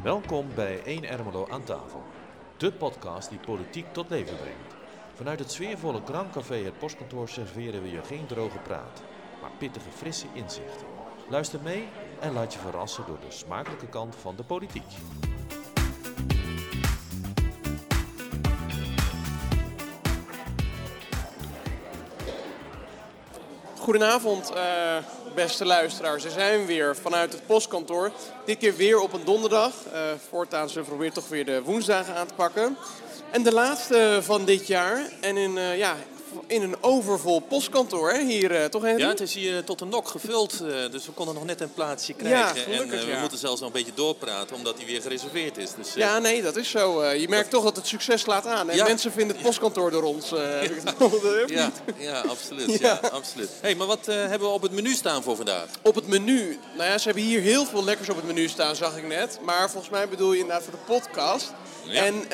Welkom bij 1 Ermelo aan tafel. De podcast die politiek tot leven brengt. Vanuit het sfeervolle Kraamcafé Het Postkantoor serveren we je geen droge praat, maar pittige frisse inzichten. Luister mee en laat je verrassen door de smakelijke kant van de politiek. Goedenavond, beste luisteraars. Daar zijn we weer vanuit het postkantoor. Dit keer weer op een donderdag. Voortaan zullen we proberen toch weer de woensdagen aan te pakken. En de laatste van dit jaar. En in een overvol postkantoor, hè? Hier, toch Henry? Ja, het is hier tot de nok gevuld, dus we konden nog net een plaatsje krijgen. Ja, gelukkig, en we moeten zelfs nog een beetje doorpraten, omdat hij weer gereserveerd is. Dus, ja, nee, dat is zo. Je merkt toch dat het succes slaat aan. En mensen vinden het postkantoor door ons. Ja, absoluut. Ja. absoluut. Hey, maar wat hebben we op het menu staan voor vandaag? Op het menu? Nou ja, ze hebben hier heel veel lekkers op het menu staan, zag ik net. Maar volgens mij bedoel je inderdaad voor de podcast. Ja. En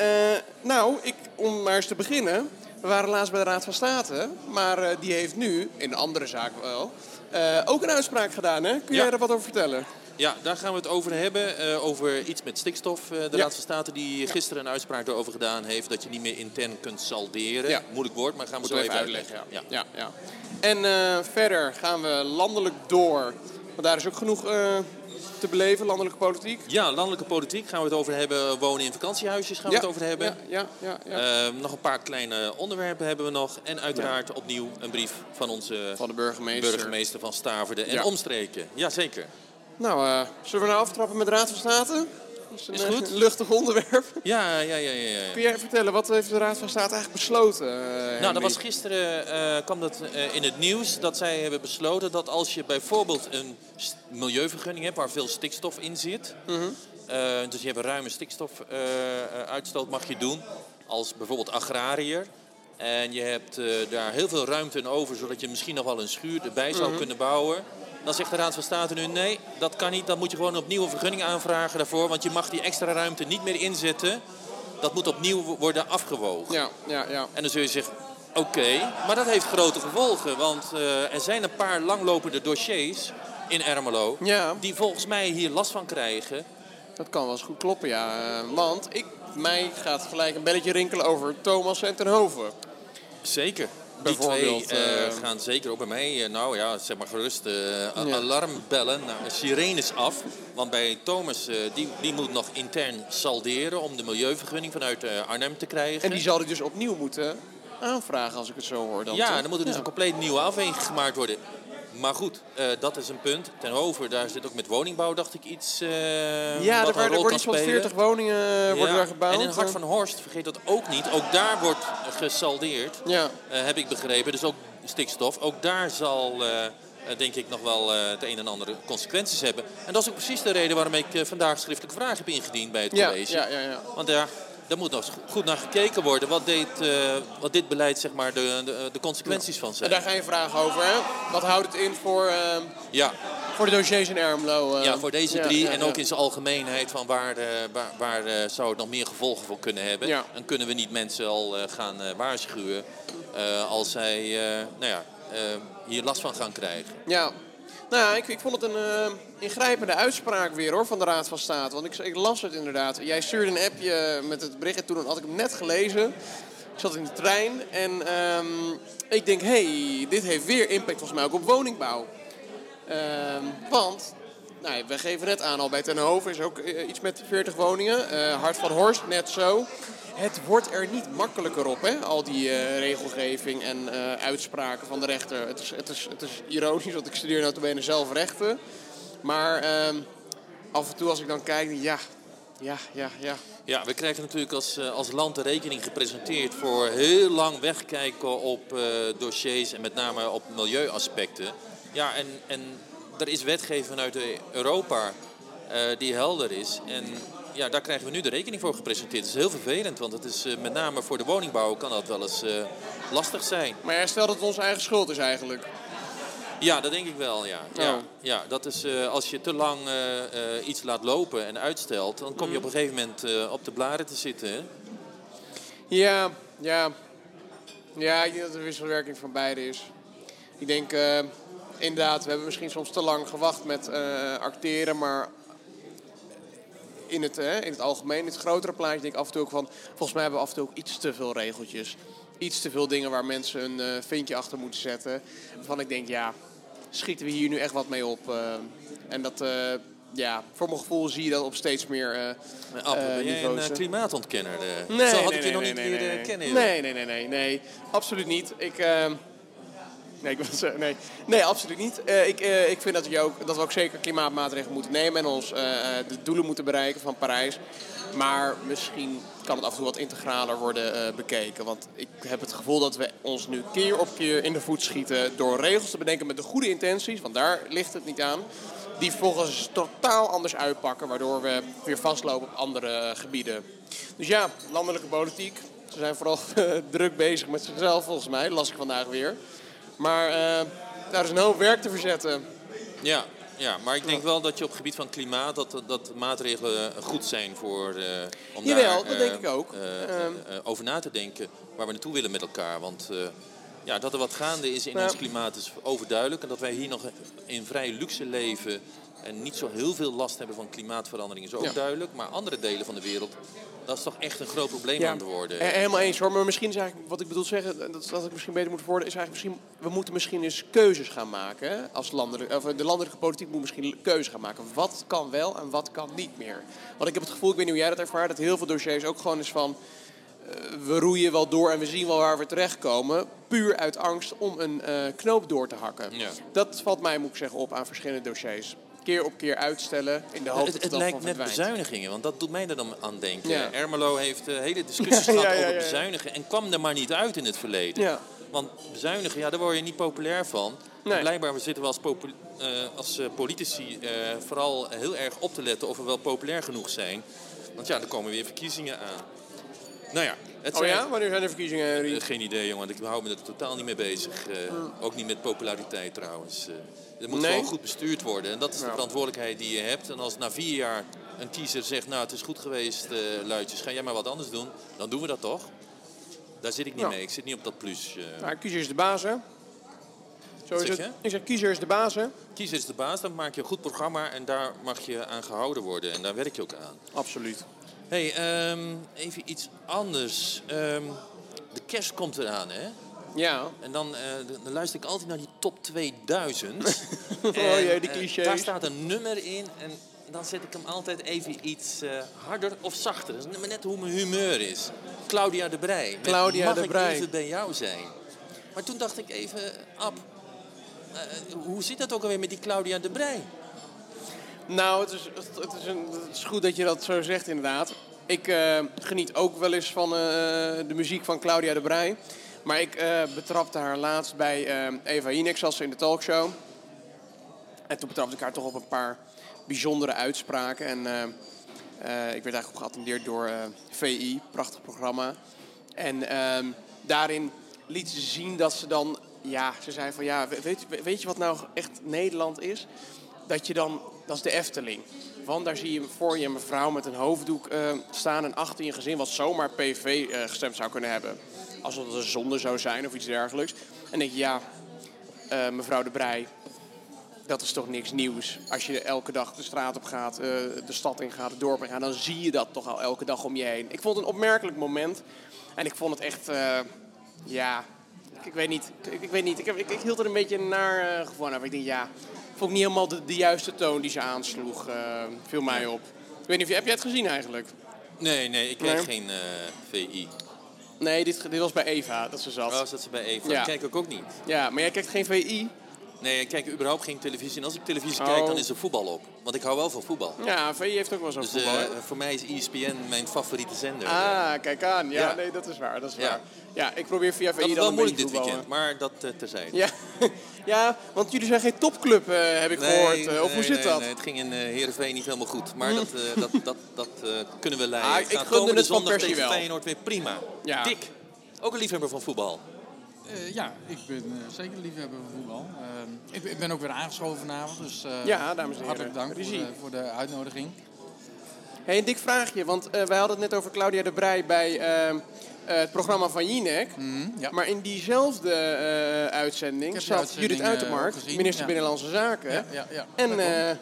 om maar eens te beginnen. We waren laatst bij de Raad van State, maar die heeft nu, in een andere zaak wel, ook een uitspraak gedaan. Hè? Kun jij daar wat over vertellen? Ja, daar gaan we het over hebben. Over iets met stikstof. De Raad van State die gisteren een uitspraak erover gedaan heeft dat je niet meer intern kunt salderen. Ja. Moeilijk woord, maar gaan we zo even uitleggen. Ja. En verder gaan we landelijk door. Want daar is ook genoeg te beleven, landelijke politiek. Ja, landelijke politiek gaan we het over hebben. Wonen in vakantiehuisjes gaan we het over hebben. Ja. Nog een paar kleine onderwerpen hebben we nog. En uiteraard opnieuw een brief van onze van de burgemeester van Staverde en omstreken. Jazeker. Nou, zullen we nou aftrappen met de Raad van State? Dat is goed. Een luchtig onderwerp. Ja. Kun jij vertellen, wat heeft de Raad van State eigenlijk besloten? Nou, dat was gisteren, kwam dat in het nieuws dat zij hebben besloten dat als je bijvoorbeeld een milieuvergunning hebt waar veel stikstof in zit. Dus je hebt een ruime stikstofuitstoot mag je doen als bijvoorbeeld agrariër. En je hebt daar heel veel ruimte in over, zodat je misschien nog wel een schuur erbij zou kunnen bouwen. Dan zegt de Raad van State nu, nee, dat kan niet. Dan moet je gewoon opnieuw een vergunning aanvragen daarvoor. Want je mag die extra ruimte niet meer inzetten. Dat moet opnieuw worden afgewogen. Ja. En dan zul je zeggen, oké, maar dat heeft grote gevolgen. Want er zijn een paar langlopende dossiers in Ermelo die volgens mij hier last van krijgen. Dat kan wel eens goed kloppen, ja. Want mij gaat gelijk een belletje rinkelen over Thomas en Ten Hoven. Zeker. Die twee gaan zeker ook bij mij, zeg maar gerust, alarmbellen, sirenes af. Want bij Thomas, die moet nog intern salderen om de milieuvergunning vanuit Arnhem te krijgen. En die zal hij dus opnieuw moeten aanvragen, als ik het zo hoor. Dan moet er dus een compleet nieuwe afweging gemaakt worden. Maar goed, dat is een punt. Ten Hoven, daar zit ook met woningbouw, dacht ik, iets er worden iets van 40 woningen worden daar gebouwd. En in Hart van Horst, vergeet dat ook niet. Ook daar wordt gesaldeerd, heb ik begrepen. Dus ook stikstof. Ook daar zal, denk ik, nog wel het een en ander consequenties hebben. En dat is ook precies de reden waarom ik vandaag schriftelijke vragen heb ingediend bij het college. Ja. Want daar moet nog goed naar gekeken worden wat dit beleid, zeg maar, de consequenties van zijn. En daar ga je vragen over, hè? Wat houdt het in voor de dossiers in Ermelo? Voor deze drie en ook in zijn algemeenheid van waar zou het nog meer gevolgen voor kunnen hebben. Ja. En kunnen we niet mensen al gaan waarschuwen als zij hier last van gaan krijgen. Ja. Nou, ik vond het een ingrijpende uitspraak weer, hoor, van de Raad van State. Want ik las het inderdaad. Jij stuurde een appje met het bericht. Toen had ik hem net gelezen. Ik zat in de trein en ik denk, dit heeft weer impact volgens mij ook op woningbouw. Want, we geven net aan al bij Ten Hoven is ook iets met 40 woningen. Hart van Horst, net zo. Het wordt er niet makkelijker op, hè? Al die regelgeving en uitspraken van de rechter. Het is ironisch, want ik studeer notabene zelf rechten. Maar af en toe als ik dan kijk, ja. Ja, we krijgen natuurlijk als land de rekening gepresenteerd voor heel lang wegkijken op dossiers en met name op milieuaspecten. Ja, en er is wetgeving vanuit Europa die helder is. En ja, daar krijgen we nu de rekening voor gepresenteerd. Dat is heel vervelend, want het is met name voor de woningbouw kan dat wel eens lastig zijn. Maar jij stelt dat het onze eigen schuld is eigenlijk? Ja, dat denk ik wel, ja. Ja, dat is als je te lang iets laat lopen en uitstelt, dan kom je op een gegeven moment op de blaren te zitten. Hè? Ja, ik denk dat er een wisselwerking van beide is. Ik denk inderdaad, we hebben misschien soms te lang gewacht met acteren, maar in het algemeen, in het grotere plaatje, denk ik af en toe ook van... Volgens mij hebben we af en toe ook iets te veel regeltjes. Iets te veel dingen waar mensen een vinkje achter moeten zetten. Waarvan ik denk, schieten we hier nu echt wat mee op? En dat... voor mijn gevoel zie je dat op steeds meer ben jij niveaus. een klimaatontkenner? Nee, Zo had ik je nog niet leren kennen. Nee, absoluut niet. Nee, absoluut niet. Ik vind dat we ook zeker klimaatmaatregelen moeten nemen en ons de doelen moeten bereiken van Parijs. Maar misschien kan het af en toe wat integraler worden bekeken. Want ik heb het gevoel dat we ons nu keer op keer in de voet schieten door regels te bedenken met de goede intenties, want daar ligt het niet aan. Die vervolgens totaal anders uitpakken, waardoor we weer vastlopen op andere gebieden. Dus landelijke politiek. Ze zijn vooral druk bezig met zichzelf volgens mij, las ik vandaag weer. Maar daar is een hoop werk te verzetten. Ja, maar ik denk wel dat je op het gebied van klimaat... dat maatregelen goed zijn om Jawel, daar dat denk ik ook. over na te denken waar we naartoe willen met elkaar. Want dat er wat gaande is in ons klimaat is overduidelijk. En dat wij hier nog in vrij luxe leven... en niet zo heel veel last hebben van klimaatverandering is ook duidelijk. Maar andere delen van de wereld... dat is toch echt een groot probleem aan te worden. Helemaal eens hoor. Maar misschien is eigenlijk, wat ik bedoel zeggen, dat ik misschien beter moet worden, is eigenlijk misschien, we moeten misschien eens keuzes gaan maken. Hè? Als de landelijke politiek moet misschien keuzes gaan maken. Wat kan wel en wat kan niet meer. Want ik heb het gevoel, ik weet niet hoe jij dat ervaart, dat heel veel dossiers ook gewoon is van, we roeien wel door en we zien wel waar we terechtkomen. Puur uit angst om een knoop door te hakken. Ja. Dat valt mij, moet ik zeggen, op aan verschillende dossiers. Keer op keer uitstellen in de hoop dat het lijkt net bezuinigingen, want dat doet mij er dan aan denken. Ja. Ermelo heeft hele discussies gehad over bezuinigen en kwam er maar niet uit in het verleden. Ja. Want bezuinigen, daar word je niet populair van. Nee. Blijkbaar zitten we als politici vooral heel erg op te letten of we wel populair genoeg zijn. Want er komen weer verkiezingen aan. Nou ja, wanneer zijn de verkiezingen? Geen idee, jongen. Ik hou me er totaal niet mee bezig. Ook niet met populariteit trouwens. Het moet gewoon goed bestuurd worden. En dat is de verantwoordelijkheid die je hebt. En als na 4 jaar een kiezer zegt, het is goed geweest, luidjes, ga jij maar wat anders doen. Dan doen we dat toch? Daar zit ik niet mee. Ik zit niet op dat plus. Kiezer is de baas, hè? Zo is het. Ik zeg, kiezer is de baas, hè? Kiezer is de baas, dan maak je een goed programma en daar mag je aan gehouden worden. En daar werk je ook aan. Absoluut. Hey, even iets anders. De kerst komt eraan, hè? Ja. En dan luister ik altijd naar die top 2000. Die clichés. Daar staat een nummer in en dan zet ik hem altijd even iets harder of zachter. Dat is net hoe mijn humeur is. Claudia de Breij. Mag ik even bij jou zijn? Maar toen dacht ik even, Ab, hoe zit dat ook alweer met die Claudia de Breij? Nou, het is goed dat je dat zo zegt inderdaad. Ik geniet ook wel eens van de muziek van Claudia de Breij. Maar ik betrapte haar laatst bij Eva Jinek, zoals ze in de talkshow. En toen betrapte ik haar toch op een paar bijzondere uitspraken. En ik werd eigenlijk geattendeerd door VI, prachtig programma. En daarin liet ze zien dat ze dan... ze zei van weet je wat nou echt Nederland is? Dat is de Efteling. Want daar zie je voor je een mevrouw met een hoofddoek staan en achter je een gezin wat zomaar PV gestemd zou kunnen hebben. Alsof het een zonde zou zijn of iets dergelijks. En denk je, mevrouw de Breij, dat is toch niks nieuws. Als je elke dag de straat op gaat, de stad in gaat, het dorp in gaat, dan zie je dat toch al elke dag om je heen. Ik vond het een opmerkelijk moment. En ik vond het echt, ik weet niet. Ik hield er een beetje naar gevoel aan. Ik denk, vond ik niet helemaal de juiste toon die ze aansloeg. Viel mij op. Ik weet niet, heb jij het gezien eigenlijk? Nee, ik kijk geen VI. Nee, dit was bij Eva dat ze zat. Oh, zat ze bij Eva? Ja. Dat kijk ik ook niet. Ja, maar jij kijkt geen VI? Nee, ik kijk überhaupt geen televisie. En als ik televisie kijk, dan is er voetbal op. Want ik hou wel van voetbal. Ja, VI heeft ook wel zo'n voetbal. Voor mij is ESPN mijn favoriete zender. Kijk aan. Ja, nee, dat is waar. Ja, ik probeer via VI dan een beetje dit weekend, maar dat terzijde. Ja. Ja, want jullie zijn geen topclub, heb ik gehoord. Of hoe zit dat? Nee, het ging in Heerenveen niet helemaal goed. Maar dat kunnen we leiden. Ik gunde het van Persie wel. Feyenoord weer prima. Ja. Dick, ook een liefhebber van voetbal. Ik ben zeker een liefhebber van voetbal. Ik ben ook weer aangeschoven vanavond. Dus dames en heren. Hartelijk dank voor de uitnodiging. Hey, een dik vraagje, want wij hadden het net over Claudia de Breij bij het programma van Jinek. Maar in diezelfde uitzending zat Judith Uitermark, minister Binnenlandse Zaken. Ja. En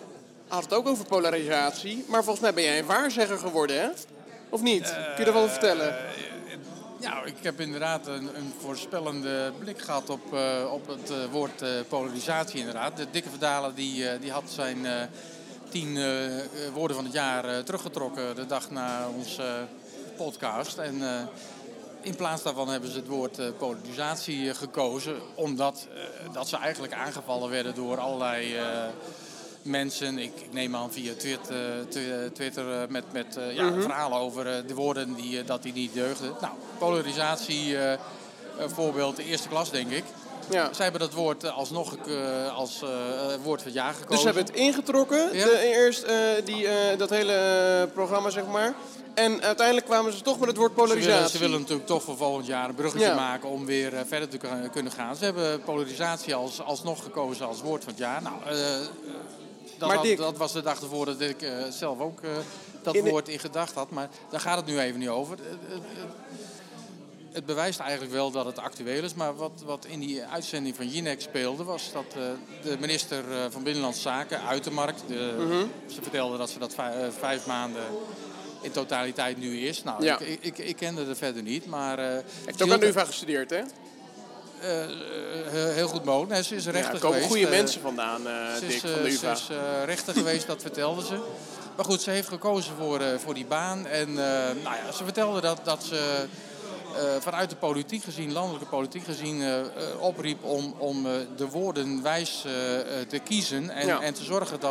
had het ook over polarisatie. Maar volgens mij ben jij een waarzegger geworden, hè? Of niet? Kun je er wel over vertellen? Ja, ik heb inderdaad een voorspellende blik gehad op het woord polarisatie inderdaad. De Dikke Verdalen die had zijn 10 woorden van het jaar teruggetrokken de dag na onze podcast. En in plaats daarvan hebben ze het woord polarisatie gekozen. Omdat dat ze eigenlijk aangevallen werden door allerlei mensen. Ik neem aan via Twitter met verhalen over de woorden dat die niet deugden. Nou, polarisatie, voorbeeld de eerste klas denk ik. Ja. Zij hebben dat woord alsnog als woord van het jaar gekozen. Dus ze hebben het ingetrokken, dat hele programma zeg maar. En uiteindelijk kwamen ze toch met het woord polarisatie. Ze willen natuurlijk toch voor volgend jaar een bruggetje maken om weer verder te kunnen gaan. Ze hebben polarisatie alsnog gekozen als woord van het jaar. Nou, dat was de dag ervoor dat ik zelf ook dat woord in gedacht had. Maar daar gaat het nu even niet over. Het bewijst eigenlijk wel dat het actueel is. Maar wat in die uitzending van Jinek speelde was dat de minister van Binnenlandse Zaken, Uitermark, ze vertelde dat ze dat 5 maanden in totaliteit nu is. Nou, ja. Ik kende het verder niet, maar... heeft ook aan de UvA gestudeerd, hè? Heel goed mogelijk. Nee, ze is rechter geweest. Er komen goede mensen vandaan, Dick, van de UvA. Ze is rechter geweest, dat vertelde ze. Maar goed, ze heeft gekozen voor die baan. En ze vertelde dat ze vanuit de politiek gezien, landelijke politiek gezien, opriep om de woorden wijs te kiezen. En te zorgen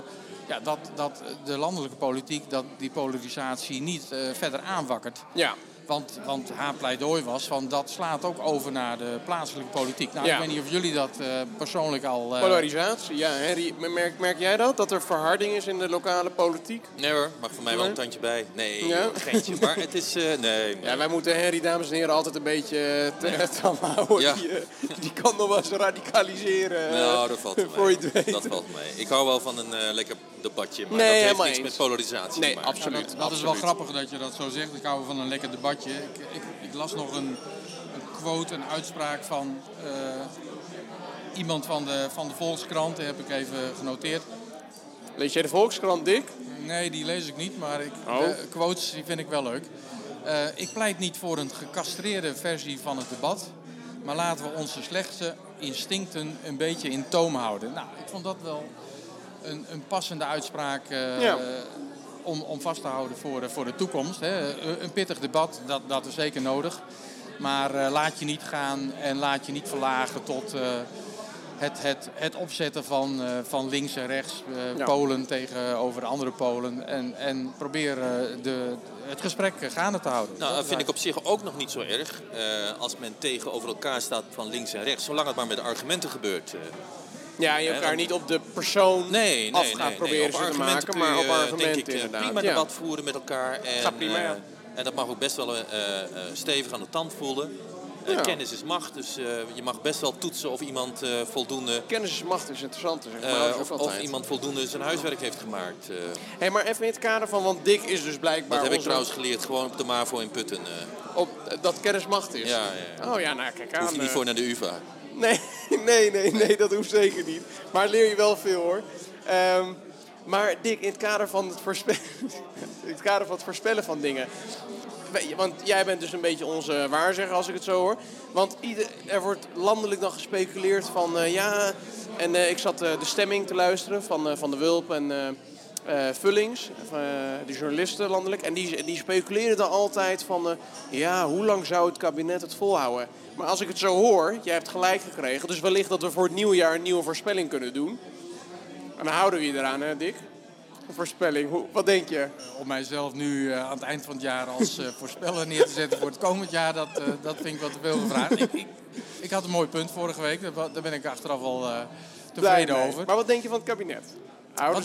dat de landelijke politiek die polarisatie niet verder aanwakkert. Ja. Want haar pleidooi was van dat slaat ook over naar de plaatselijke politiek. Nou, ik weet niet of jullie dat persoonlijk al... Polarisatie, ja. Henry, merk jij dat? Dat er verharding is in de lokale politiek? Nee hoor, mag voor mij wel een tandje bij. Nee, geintje. Maar het is... nee. Ja, wij moeten Henry, dames en heren, altijd een beetje te houden. Ja. Die kan nog wel eens radicaliseren. Nou, dat valt mee. Dat valt mee. Ik hou wel van een lekker debatje, maar dat heeft niks met polarisatie te maken. Absoluut. Dat is wel grappig dat je dat zo zegt. Ik hou van een lekker debatje. Ik las nog een quote, een uitspraak van iemand van de Volkskrant. Die heb ik even genoteerd. Lees jij de Volkskrant, Dick? Nee, die lees ik niet, maar quotes die vind ik wel leuk. Ik pleit niet voor een gecastreerde versie van het debat, maar laten we onze slechtste instincten een beetje in toom houden. Nou, ik vond dat wel een passende uitspraak om vast te houden voor de toekomst. Hè. Een pittig debat, dat is zeker nodig. Maar laat je niet gaan en laat je niet verlagen tot het opzetten van links en rechts. Polen tegenover andere Polen. En probeer het gesprek gaande te houden. Nou, dat vind ik op zich ook nog niet zo erg. Als men tegenover elkaar staat van links en rechts. Zolang het maar met argumenten gebeurt. Ja, je elkaar niet op de persoon af gaat proberen te maken, maar op argumenten inderdaad. Prima debat voeren met elkaar. En, prima, en dat mag ook best wel stevig aan de tand voelen. Kennis is macht, dus je mag best wel toetsen of iemand voldoende... Kennis is macht is interessant, zeg maar. Of iemand voldoende zijn huiswerk heeft gemaakt. Maar even in het kader van, want Dick is dus blijkbaar... Dat heb ik trouwens geleerd, gewoon op de MAVO in Putten. Dat kennis macht is? Ja. Oh ja, nou kijk aan. Hoef je niet voor naar de UvA. Nee, dat hoeft zeker niet. Maar leer je wel veel, hoor. Maar Dick, in het kader van het voorspellen van dingen... Want jij bent dus een beetje onze waarzegger, als ik het zo hoor. Want er wordt landelijk dan gespeculeerd van En ik zat de stemming te luisteren van de Wulp en Vullings, de journalisten landelijk. En die speculeren dan altijd van... hoe lang zou het kabinet het volhouden? Maar als ik het zo hoor, jij hebt gelijk gekregen. Dus wellicht dat we voor het nieuwe jaar een nieuwe voorspelling kunnen doen. En dan houden we je eraan, hè Dick? Een voorspelling. Wat denk je? Om mijzelf nu aan het eind van het jaar als voorspeller neer te zetten voor het komend jaar, dat vind ik wat te veel gevraagd. Ik had een mooi punt vorige week, daar ben ik achteraf al tevreden over. Maar wat denk je van het kabinet? Houden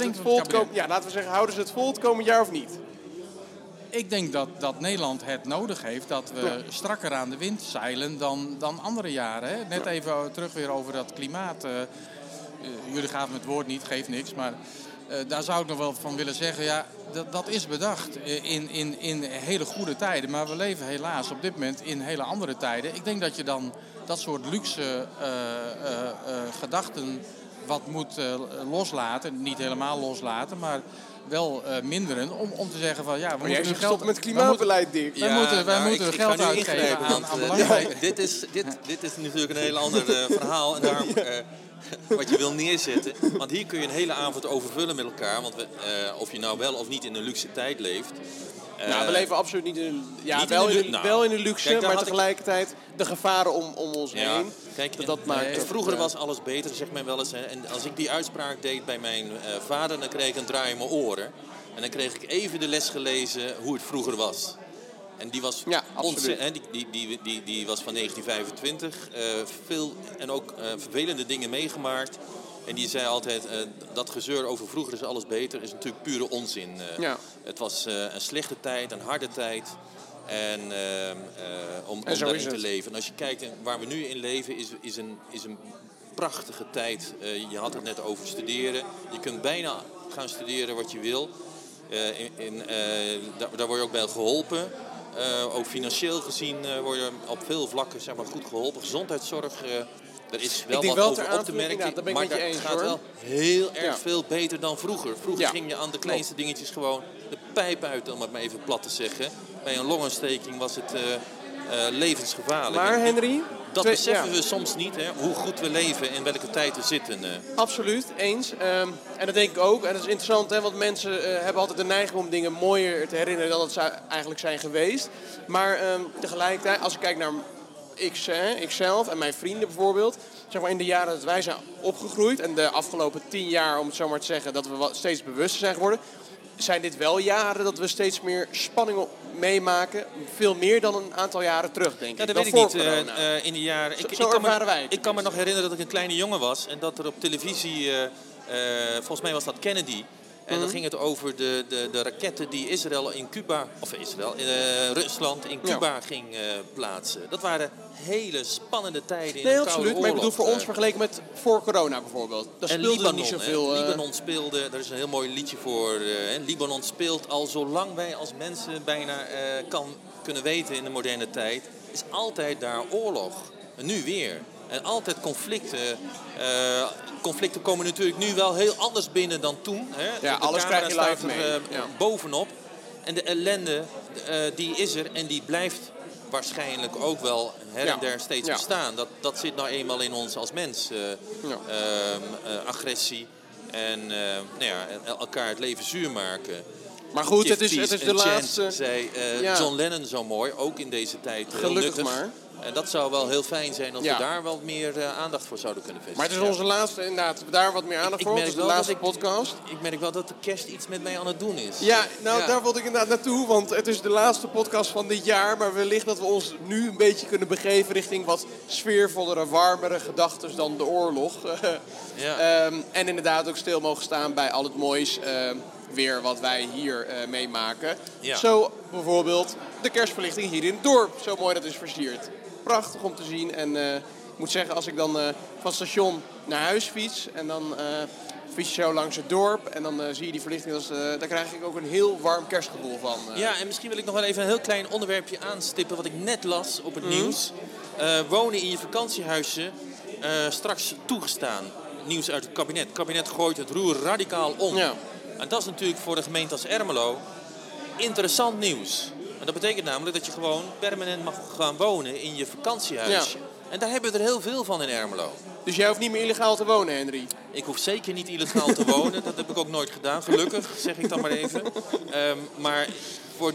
ze het vol het komend jaar of niet? Ik denk dat Nederland het nodig heeft dat we strakker aan de wind zeilen dan andere jaren. Hè? Net even terug weer over dat klimaat. Jullie gaven het woord niet, geeft niks, maar... daar zou ik nog wel van willen zeggen, dat is bedacht in hele goede tijden. Maar we leven helaas op dit moment in hele andere tijden. Ik denk dat je dan dat soort luxe gedachten wat moet loslaten. Niet helemaal loslaten, maar wel minderen. Om te zeggen van ja, we moeten nu stoppen met klimaatbeleid, Dick. Wij moeten geld uitgeven aan belangrijke... Dit is natuurlijk een heel ander verhaal. En daarom wat je wil neerzetten. Want hier kun je een hele avond overvullen met elkaar. Want of je nou wel of niet in een luxe tijd leeft. We leven absoluut niet in een... Ja, niet wel in een luxe, kijk, maar tegelijkertijd de gevaren om ons heen. Kijk, dat maakt vroeger was alles beter, zegt men wel eens. Hè. En als ik die uitspraak deed bij mijn vader, dan kreeg ik een draai in mijn oren. En dan kreeg ik even de les gelezen hoe het vroeger was. En die was die was van 1925. Veel en ook vervelende dingen meegemaakt. En die zei altijd, dat gezeur over vroeger is alles beter, is natuurlijk pure onzin. Het was een slechte tijd, een harde tijd. En om daarin te leven. En als je kijkt waar we nu in leven, is een prachtige tijd. Je had het net over studeren. Je kunt bijna gaan studeren wat je wil. Daar word je ook bij geholpen. Ook financieel gezien word je op veel vlakken goed geholpen. Gezondheidszorg, er is wel wat over op te merken. Maar het gaat wel heel erg veel beter dan vroeger. Vroeger ging je aan de kleinste dingetjes gewoon de pijp uit, om het maar even plat te zeggen. Bij een longontsteking was het levensgevaarlijk. Maar Henry... Dat beseffen we soms niet, hè, hoe goed we leven en in welke tijd we zitten. Absoluut, eens. En dat denk ik ook. En dat is interessant, hè, want mensen hebben altijd de neiging om dingen mooier te herinneren dan dat ze eigenlijk zijn geweest. Maar tegelijkertijd, als ik kijk naar ikzelf en mijn vrienden bijvoorbeeld, zeg maar in de jaren dat wij zijn opgegroeid en de afgelopen 10 jaar, om het zo maar te zeggen, dat we steeds bewuster zijn geworden, zijn dit wel jaren dat we steeds meer spanning meemaken. Veel meer dan een aantal jaren terug, denk ik. Ja, dat weet ik niet. In de jaren... Ik kan me nog herinneren dat ik een kleine jongen was en dat er op televisie, volgens mij was dat Kennedy, en dan ging het over de raketten die Rusland in Cuba ging plaatsen. Dat waren hele spannende tijden in de Koude Oorlog. Maar ik bedoel voor ons vergeleken met voor corona bijvoorbeeld. Daar speelde niet zoveel... Libanon speelde, daar is een heel mooi liedje voor. Libanon speelt al zolang wij als mensen bijna kunnen weten in de moderne tijd, is altijd daar oorlog. En nu weer. En altijd conflicten. Conflicten komen natuurlijk nu wel heel anders binnen dan toen. Hè. Ja, alles krijg je live mee. Bovenop. En de ellende, die is er en die blijft waarschijnlijk ook wel her en der steeds bestaan. Dat zit nou eenmaal in ons als mens. Agressie en elkaar het leven zuur maken. Maar goed, het is de laatste... zei John Lennon zo mooi, ook in deze tijd. Gelukkig maar. En dat zou wel heel fijn zijn als we daar wat meer aandacht voor zouden kunnen vestigen. Maar het is onze laatste, inderdaad, daar wat meer aandacht voor. Het is de laatste podcast. Ik merk wel dat de kerst iets met mij aan het doen is. Ja, daar wilde ik inderdaad naartoe, want het is de laatste podcast van dit jaar. Maar wellicht dat we ons nu een beetje kunnen begeven richting wat sfeervollere, warmere gedachten dan de oorlog. En inderdaad ook stil mogen staan bij al het moois weer wat wij hier meemaken. Ja. Zo bijvoorbeeld de kerstverlichting hier in het dorp. Zo mooi dat is versierd. Prachtig om te zien. En ik moet zeggen, als ik dan van het station naar huis fiets en dan fiets je zo langs het dorp en dan zie je die verlichting, daar krijg ik ook een heel warm kerstgevoel van. Ja, en misschien wil ik nog wel even een heel klein onderwerpje aanstippen wat ik net las op het nieuws. Wonen in je vakantiehuisje straks toegestaan. Nieuws uit het kabinet. Het kabinet gooit het roer radicaal om. Ja. En dat is natuurlijk voor de gemeente als Ermelo interessant nieuws. En dat betekent namelijk dat je gewoon permanent mag gaan wonen in je vakantiehuisje. Ja. En daar hebben we er heel veel van in Ermelo. Dus jij hoeft niet meer illegaal te wonen, Henry? Ik hoef zeker niet illegaal te wonen. Dat heb ik ook nooit gedaan, gelukkig, zeg ik dan maar even. Maar voor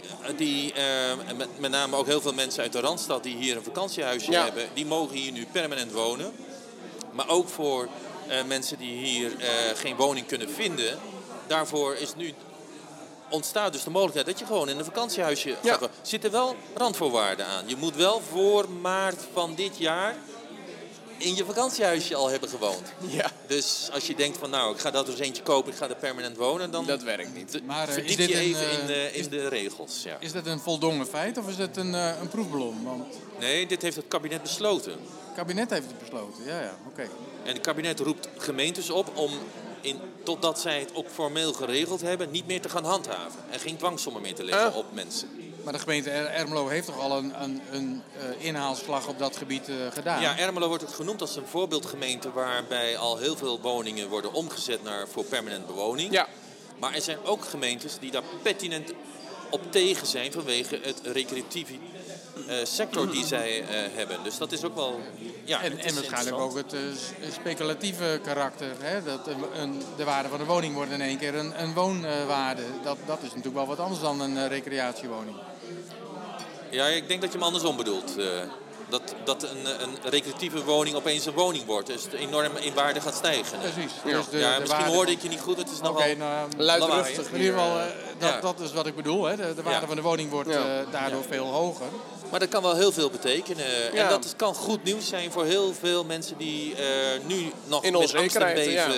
met name ook heel veel mensen uit de Randstad die hier een vakantiehuisje hebben, die mogen hier nu permanent wonen. Maar ook voor mensen die hier geen woning kunnen vinden, daarvoor ontstaat dus de mogelijkheid dat je gewoon in een vakantiehuisje gaat. Er zitten wel randvoorwaarden aan. Je moet wel voor maart van dit jaar in je vakantiehuisje al hebben gewoond. Ja. Dus als je denkt van ik ga dat er eens eentje kopen, ik ga er permanent wonen, dan dat werkt niet. Maar verdiep je even in de regels. Ja. Is dat een voldongen feit of is dat een proefballon? Want... Nee, dit heeft het kabinet besloten. Het kabinet heeft het besloten, oké. En het kabinet roept gemeentes op om totdat zij het ook formeel geregeld hebben, niet meer te gaan handhaven. En geen dwangsommen meer te leggen op mensen. Maar de gemeente Ermelo heeft toch al een inhaalslag op dat gebied gedaan? Ja, Ermelo wordt het genoemd als een voorbeeldgemeente waarbij al heel veel woningen worden omgezet voor permanent bewoning. Ja. Maar er zijn ook gemeentes die daar pertinent op tegen zijn vanwege het recreatieve sector die zij hebben. Dus dat is ook wel... Ja, en waarschijnlijk ook het speculatieve karakter. Hè? Dat de waarde van de woning wordt in één keer een woonwaarde. Dat is natuurlijk wel wat anders dan een recreatiewoning. Ja, ik denk dat je hem andersom bedoelt. Dat een recreatieve woning opeens een woning wordt. Dus het enorm in waarde gaat stijgen. Precies. Ja. Dus Misschien hoorde ik je niet goed. Het is nogal luidruchtig. in ieder geval, dat is wat ik bedoel. Hè? De waarde van de woning wordt daardoor veel hoger. Maar dat kan wel heel veel betekenen. En dat kan goed nieuws zijn voor heel veel mensen die nu nog in met angst en beven...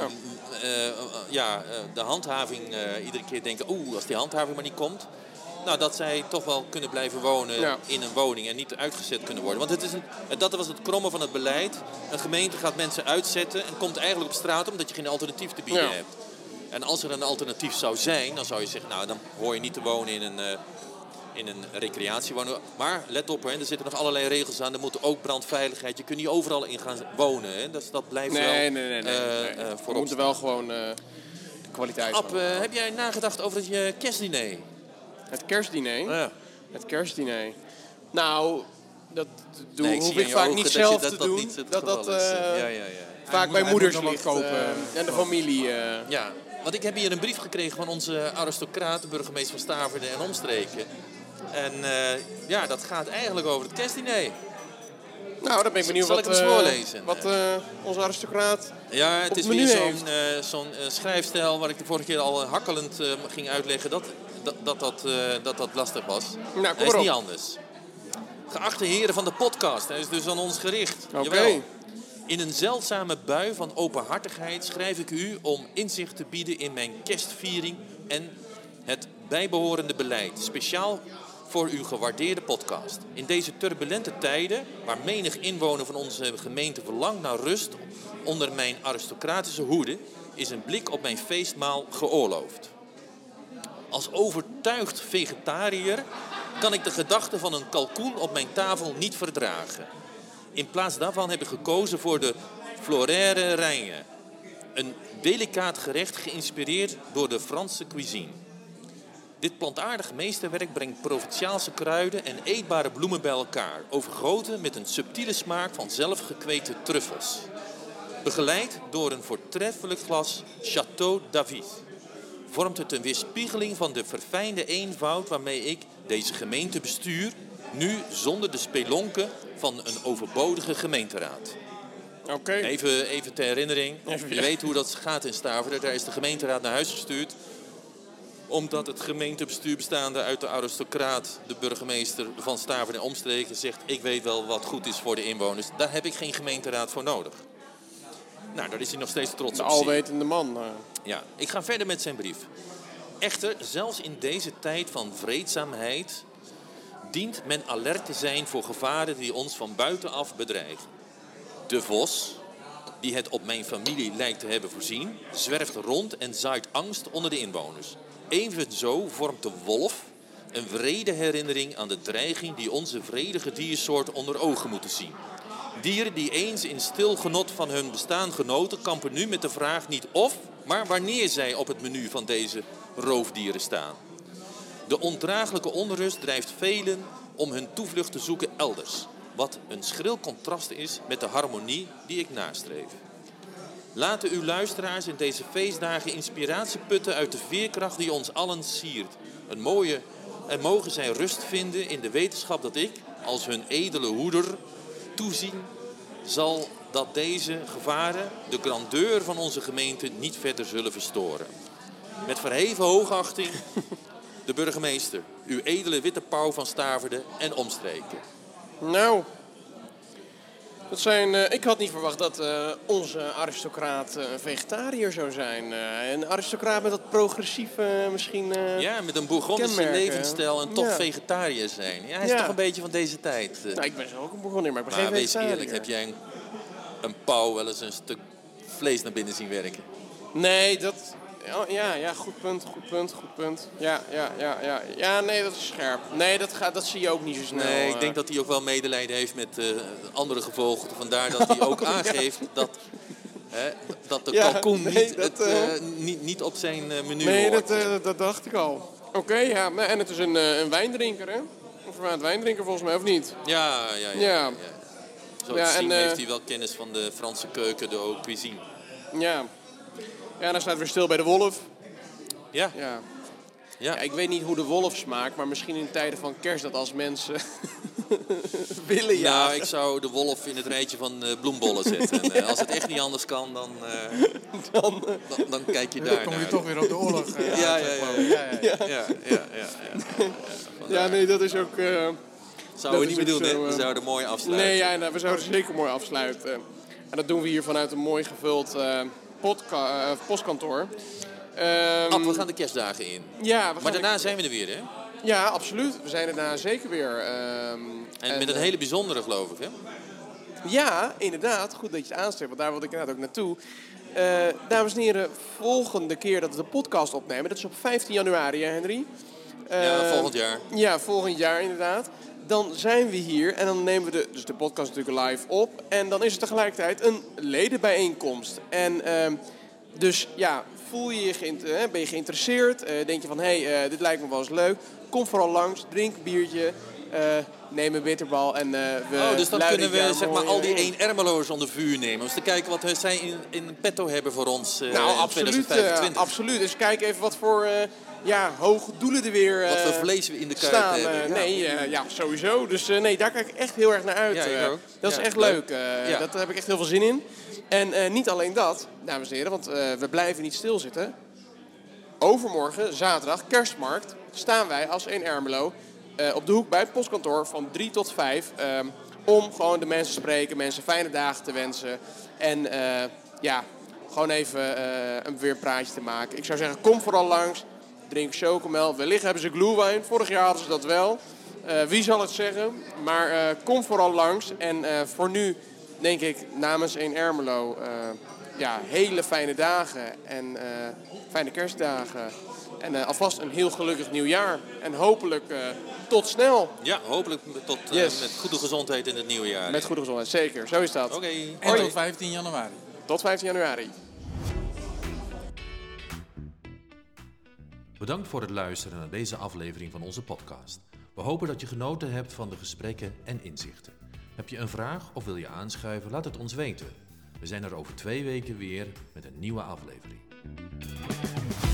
de handhaving iedere keer denken... als die handhaving maar niet komt... Nou, dat zij toch wel kunnen blijven wonen in een woning en niet uitgezet kunnen worden. Want dat was het kromme van het beleid. Een gemeente gaat mensen uitzetten en komt eigenlijk op straat omdat je geen alternatief te bieden hebt. En als er een alternatief zou zijn, dan zou je zeggen... nou, dan hoor je niet te wonen in een recreatiewoning. Maar let op, hè, er zitten nog allerlei regels aan. Er moet ook brandveiligheid. Je kunt niet overal in gaan wonen. Hè. Dat blijft Nee. voorop. We moeten wel gewoon de kwaliteit Ab, heb jij nagedacht over je kerstdiner? Het kerstdiner? Ja. Het kerstdiner. Nou, dat Nee, hoef zie ik aan je vaak ogen niet dat zelf je- te dat doen. niet het Dat geval is. Ja. vaak bij Hij moeders moet nog ligt. wat kopen. En de familie. Ja, want ik heb hier een brief gekregen van onze aristocraat, de burgemeester van Staverden en omstreken. En dat gaat eigenlijk over het kerstdiner. Nou, dan ben ik benieuwd Zal ik hem eens voorlezen? wat onze aristocraat... Ja, het Op is het weer menu zo'n schrijfstijl waar ik de vorige keer al hakkelend ging uitleggen dat lastig was. Nou, kom Hij is maar niet op. anders. Geachte heren van de podcast, hij is dus aan ons gericht. Oké. Jawel. In een zeldzame bui van openhartigheid schrijf ik u om inzicht te bieden in mijn kerstviering en het bijbehorende beleid. Speciaal voor uw gewaardeerde podcast. In deze turbulente tijden, waar menig inwoner van onze gemeente verlangt naar rust onder mijn aristocratische hoede, is een blik op mijn feestmaal geoorloofd. Als overtuigd vegetariër kan ik de gedachte van een kalkoen op mijn tafel niet verdragen. In plaats daarvan heb ik gekozen voor de Floraire Reine. Een delicaat gerecht geïnspireerd door de Franse cuisine. Dit plantaardige meesterwerk brengt provinciaalse kruiden en eetbare bloemen bij elkaar, overgoten met een subtiele smaak van zelfgekweekte truffels. Begeleid door een voortreffelijk glas Château David vormt het een weerspiegeling van de verfijnde eenvoud waarmee ik deze gemeente bestuur, nu zonder de spelonken van een overbodige gemeenteraad. Oké. Even ter herinnering, je weet hoe dat gaat in Staverden. Daar is de gemeenteraad naar huis gestuurd, omdat het gemeentebestuur bestaande uit de aristocraat, de burgemeester van Staverden en omstreken, zegt: ik weet wel wat goed is voor de inwoners. Daar heb ik geen gemeenteraad voor nodig. Nou, daar is hij nog steeds trots De op. alwetende man. Ja, ik ga verder met zijn brief. Echter, zelfs in deze tijd van vreedzaamheid dient men alert te zijn voor gevaren die ons van buitenaf bedreigen. De vos, die het op mijn familie lijkt te hebben voorzien, zwerft rond en zaait angst onder de inwoners. Evenzo vormt de wolf een wrede herinnering aan de dreiging die onze vredige diersoort onder ogen moeten zien. Dieren die eens in stil genot van hun bestaan genoten, kampen nu met de vraag niet of, maar wanneer zij op het menu van deze roofdieren staan. De ondraaglijke onrust drijft velen om hun toevlucht te zoeken elders, wat een schril contrast is met de harmonie die ik nastreef. Laten uw luisteraars in deze feestdagen inspiratie putten uit de veerkracht die ons allen siert. En mogen zij rust vinden in de wetenschap dat ik, als hun edele hoeder, toezien zal dat deze gevaren de grandeur van onze gemeente niet verder zullen verstoren. Met verheven hoogachting, de burgemeester, uw edele witte pauw van Staverden en omstreken. Nou, ik had niet verwacht dat onze aristocraat vegetariër zou zijn. Een aristocraat met dat progressieve misschien... Ja, met een Bourgondische kenmerken. levensstijl en toch Ja. vegetariër zijn. Ja, hij is Ja. toch een beetje van deze tijd. Nou, ik ben zelf ook een Bourgondier, maar ik ben Maar geen wees vegetariër. eerlijk, heb jij een pauw wel eens een stuk vlees naar binnen zien werken? Nee, Ja, goed punt. Ja, nee, dat is scherp. Nee, dat zie je ook niet zo snel. Nee, ik denk dat hij ook wel medelijden heeft met andere gevogelte. Vandaar dat hij ook aangeeft dat de kalkoen niet op zijn menu hoort. Nee, dat dacht ik al. Oké, ja. En het is een wijndrinker, hè? Een verwaand wijndrinker volgens mij, of niet? Ja. Zo te zien en, heeft hij wel kennis van de Franse keuken, de haute cuisine. Ja. Ja, dan staat weer stil bij de wolf. Ja. Ja, ik weet niet hoe de wolf smaakt, maar misschien in tijden van kerst dat als mensen willen jagen. Nou, ik zou de wolf in het rijtje van bloembollen zetten. En, als het echt niet anders kan, dan kijk je daar naar. Dan kom je toch weer op de oorlog. Ja, nee, dat is ook... Zouden we niet meer doen, hè? We zouden mooi afsluiten. Nee, we zouden zeker mooi afsluiten. En dat doen we hier vanuit een mooi gevuld postkantoor. We gaan de kerstdagen in. Ja, maar daarna zijn we er weer, hè? Ja, absoluut. We zijn er daarna zeker weer. En met een hele bijzondere, geloof ik, hè? Ja, inderdaad. Goed dat je het aansteekt, want daar wilde ik inderdaad ook naartoe. Dames en heren, volgende keer dat we de podcast opnemen, dat is op 15 januari, hè, Henry? Volgend jaar. Ja, volgend jaar inderdaad. Dan zijn we hier en dan nemen we de podcast natuurlijk live op. En dan is het tegelijkertijd een ledenbijeenkomst. En dus ja, ben je geïnteresseerd? Denk je van, dit lijkt me wel eens leuk. Kom vooral langs, drink een biertje, neem een bitterbal en dus dan kunnen we zeg maar al die 1 Ermelo's onder vuur nemen. Om te kijken wat zij in petto hebben voor ons in 2025. Absoluut. Dus kijk even wat voor hoge doelen er weer wat voor vlees we in de kuip staan. hebben. Sowieso. Dus daar kijk ik echt heel erg naar uit. Dat is echt leuk. Daar heb ik echt heel veel zin in. En niet alleen dat, dames en heren, want we blijven niet stilzitten. Overmorgen, zaterdag, kerstmarkt, staan wij als 1 Ermelo op de hoek bij het postkantoor van 3 tot 5. Om gewoon de mensen te spreken, mensen fijne dagen te wensen. En gewoon even weer een praatje te maken. Ik zou zeggen, kom vooral langs. Drink chocomel. Wellicht hebben ze glühwein. Vorig jaar hadden ze dat wel. Wie zal het zeggen? Maar kom vooral langs. En voor nu denk ik namens 1 Ermelo hele fijne dagen. En fijne kerstdagen. En alvast een heel gelukkig nieuwjaar. En hopelijk tot snel. Ja, hopelijk met goede gezondheid in het nieuwe jaar. Met goede gezondheid, zeker. Zo is dat. Oké. En tot 15 januari. Tot 15 januari. Bedankt voor het luisteren naar deze aflevering van onze podcast. We hopen dat je genoten hebt van de gesprekken en inzichten. Heb je een vraag of wil je aanschuiven? Laat het ons weten. We zijn er over 2 weken weer met een nieuwe aflevering.